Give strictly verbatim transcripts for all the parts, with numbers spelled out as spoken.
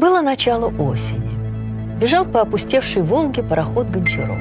Было начало осени. Бежал по опустевшей Волге пароход Гончаров.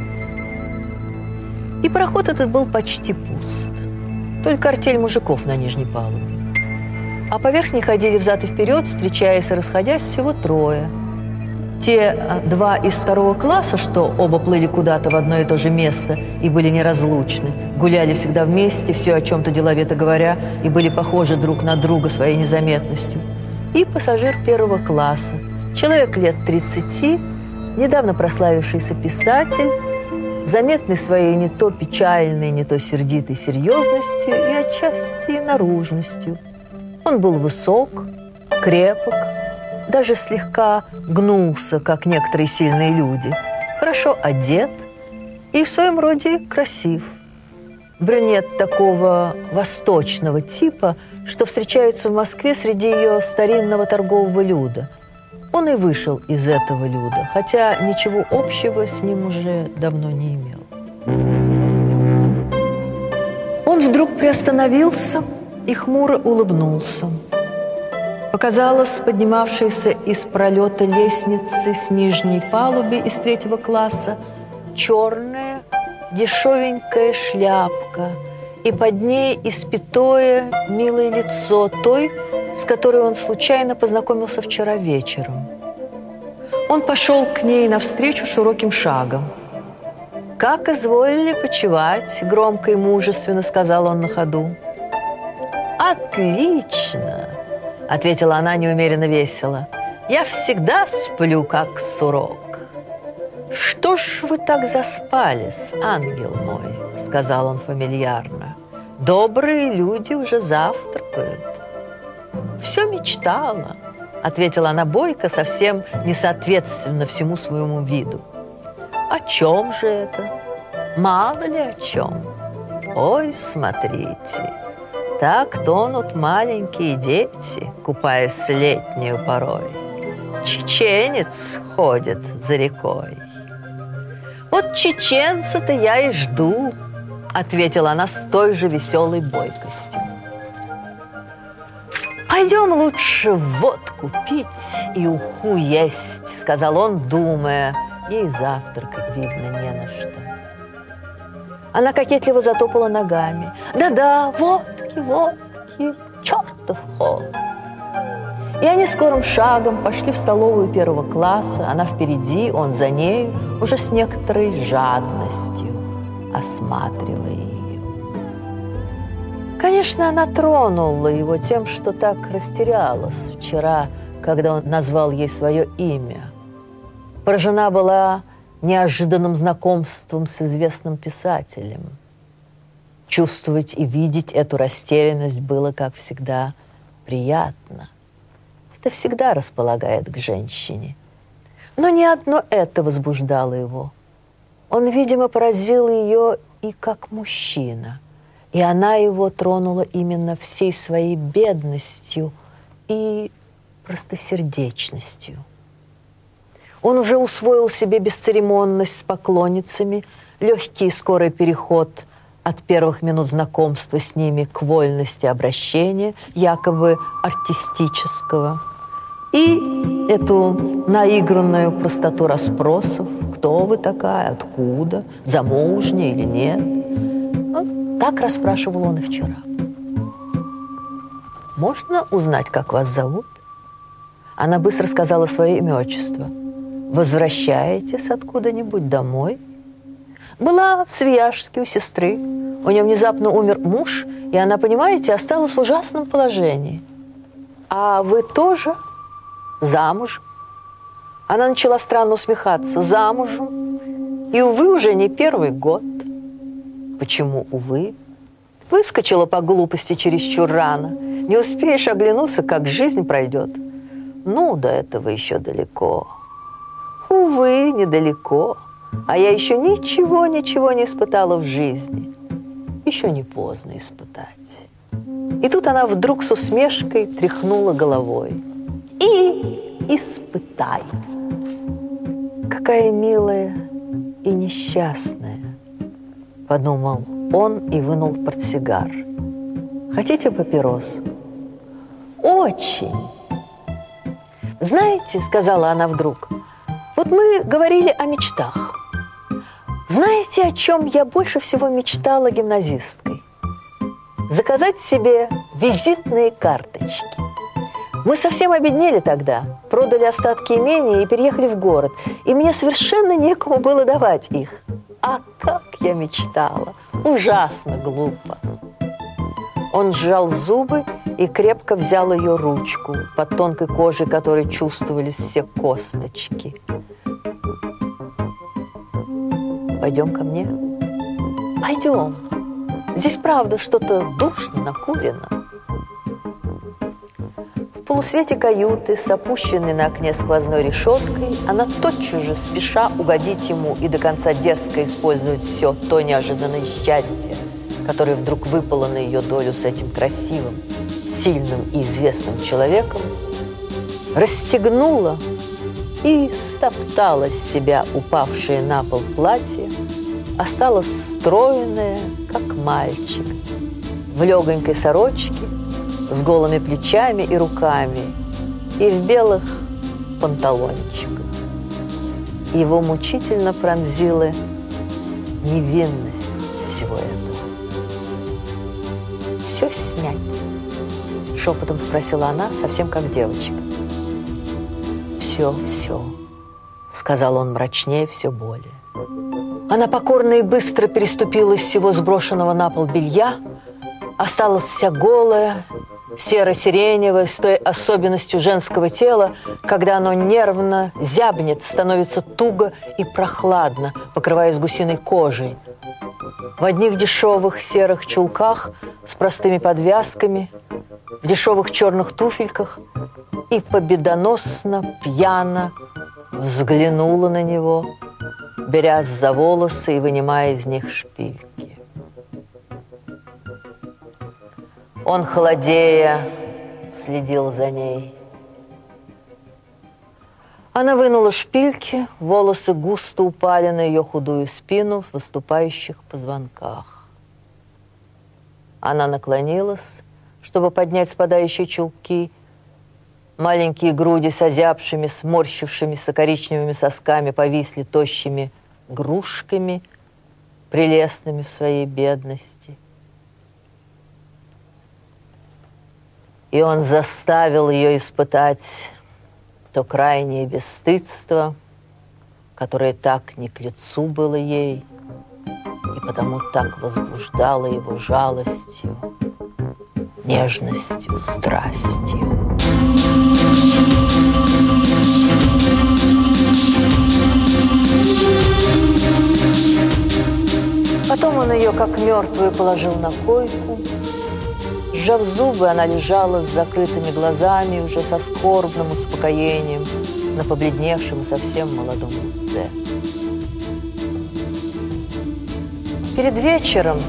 И пароход этот был почти пуст. Только артель мужиков на нижней палубе. А по верхней ходили взад и вперед, встречаясь и расходясь, всего трое. Те два из второго класса, что оба плыли куда-то в одно и то же место и были неразлучны, гуляли всегда вместе, все о чем-то деловито говоря, и были похожи друг на друга своей незаметностью. И пассажир первого класса, человек лет тридцати, недавно прославившийся писатель, заметный своей не то печальной, не то сердитой серьезностью и отчасти наружностью. Он был высок, крепок, даже слегка гнулся, как некоторые сильные люди, хорошо одет и в своем роде красив. Брюнет такого восточного типа, что встречается в Москве среди ее старинного торгового люда. Он и вышел из этого люда, хотя ничего общего с ним уже давно не имел. Он вдруг приостановился и хмуро улыбнулся. Показалась поднимавшаяся из пролета лестницы с нижней палубы из третьего класса черная дешевенькая шляпка, и под ней испятое милое лицо той, с которой он случайно познакомился вчера вечером. Он пошел к ней навстречу широким шагом. «Как изволили почивать?» – громко и мужественно сказал он на ходу. «Отлично!» – ответила она неумеренно весело. «Я всегда сплю, как сурок». «Что ж вы так заспались, ангел мой?» – сказал он фамильярно. «Добрые люди уже завтракают». «Все мечтала», – ответила она бойко, совсем не соответственно всему своему виду. «О чем же это? Мало ли о чем. Ой, смотрите, так тонут маленькие дети, купаясь летнюю порой. Чеченец ходит за рекой». «Вот чеченца-то я и жду», – ответила она с той же веселой бойкостью. «Пойдем лучше водку пить и уху есть», – сказал он, думая, ей завтракать, видно, не на что. Она кокетливо затопала ногами. «Да-да, водки, водки, чертов холод». И они скорым шагом пошли в столовую первого класса, она впереди, он за нею, уже с некоторой жадностью, осматривая ее. Конечно, она тронула его тем, что так растерялась вчера, когда он назвал ей свое имя. Поражена была неожиданным знакомством с известным писателем. Чувствовать и видеть эту растерянность было, как всегда, приятно. Это всегда располагает к женщине. Но не одно это возбуждало его. Он, видимо, поразил ее и как мужчина. И она его тронула именно всей своей бедностью и простосердечностью. Он уже усвоил себе бесцеремонность с поклонницами, легкий и скорый переход от первых минут знакомства с ними к вольности обращения, якобы артистического, и эту наигранную простоту расспросов: кто вы такая, откуда, замужняя или нет. Ну, так расспрашивал он и вчера. «Можно узнать, как вас зовут?» Она быстро сказала свое имя, отчество. «Возвращаетесь откуда-нибудь домой?» «Была в Свияжске у сестры. У нее внезапно умер муж, и она, понимаете, осталась в ужасном положении». «А вы тоже замужем?» Она начала странно усмехаться. «Замужем? И, увы, уже не первый год». «Почему, увы?» «Выскочила по глупости чересчур рано. Не успеешь оглянуться, как жизнь пройдет». «Ну, до этого еще далеко». «Увы, недалеко. А я еще ничего-ничего не испытала в жизни. Еще не поздно испытать». И тут она вдруг с усмешкой тряхнула головой. «И испытай». «Какая милая и несчастная», – подумал он и вынул портсигар. «Хотите папиросу?» «Очень». «Знаете, — сказала она вдруг, — вот мы говорили о мечтах. Знаете, о чем я больше всего мечтала гимназисткой? Заказать себе визитные карточки. Мы совсем обеднели тогда, продали остатки имения и переехали в город, и мне совершенно некому было давать их. А как я мечтала! Ужасно глупо!» Он сжал зубы и крепко взял ее ручку, под тонкой кожей которой чувствовались все косточки. «Пойдем ко мне?» «Пойдем. Здесь, правда, что-то душно, накурено». В полусвете каюты, с опущенной на окне сквозной решеткой, она тотчас же, спеша угодить ему и до конца дерзко использовать все то неожиданное счастье, которое вдруг выпало на ее долю с этим красивым, сильным и известным человеком, расстегнула и стоптала с себя упавшее на пол платье, осталась стройная, как мальчик, в легонькой сорочке, с голыми плечами и руками и в белых панталончиках. Его мучительно пронзила невинность всего этого. «Все снять?» — шепотом спросила она, совсем как девочка. «Все, все», — сказал он мрачнее все более. Она покорно и быстро переступила из всего сброшенного на пол белья, осталась вся голая, серо-сиреневая, с той особенностью женского тела, когда оно нервно зябнет, становится туго и прохладно, покрываясь гусиной кожей. В одних дешевых серых чулках с простыми подвязками, в дешевых черных туфельках, и победоносно, пьяно взглянула на него, берясь за волосы и вынимая из них шпильки. Он, холодея, следил за ней. Она вынула шпильки, волосы густо упали на ее худую спину в выступающих позвонках. Она наклонилась, чтобы поднять спадающие чулки. Маленькие груди с озябшими, сморщившимися коричневыми сосками повисли тощими грушками, прелестными в своей бедности. И он заставил ее испытать то крайнее бесстыдство, которое так не к лицу было ей, и потому так возбуждало его жалостью, нежностью, страстью. Потом он ее, как мертвую, положил на койку. Сжав зубы, она лежала с закрытыми глазами, уже со скорбным успокоением на побледневшем совсем молодом лице. Перед вечером,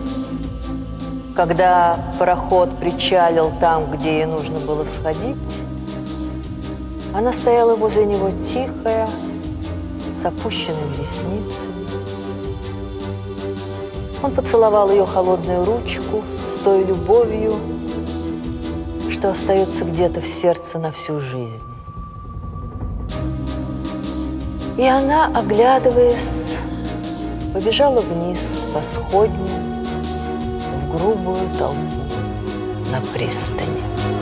когда пароход причалил там, где ей нужно было сходить, она стояла возле него тихая, с опущенными ресницами. Он поцеловал ее холодную ручку с той любовью, что остается где-то в сердце на всю жизнь. И она, оглядываясь, побежала вниз по сходню в грубую толпу на пристани.